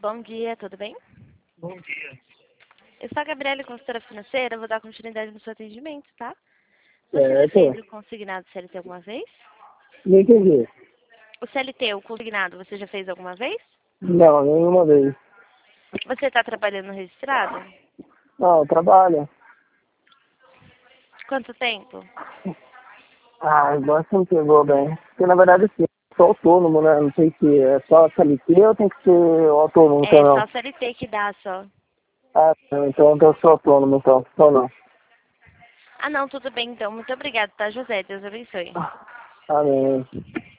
Bom dia, tudo bem? Bom dia. Eu sou a Gabriela, consultora financeira, vou dar continuidade no seu atendimento, tá? Você já Certo. fez o consignado CLT alguma vez? Não entendi. O CLT, o consignado, você já fez alguma vez? Não, nenhuma vez. Você está trabalhando registrado? Não, eu trabalho. Quanto tempo? Agora você me pegou bem. Porque na verdade assim, eu sou autônomo, né? Não sei se é só CLT ou tem que ser autônomo É também. só CLT que dá, só. Não, então eu sou autônomo então. Ou não. Ah, não, tudo bem então. Muito obrigada, tá, José? Deus abençoe. Amém.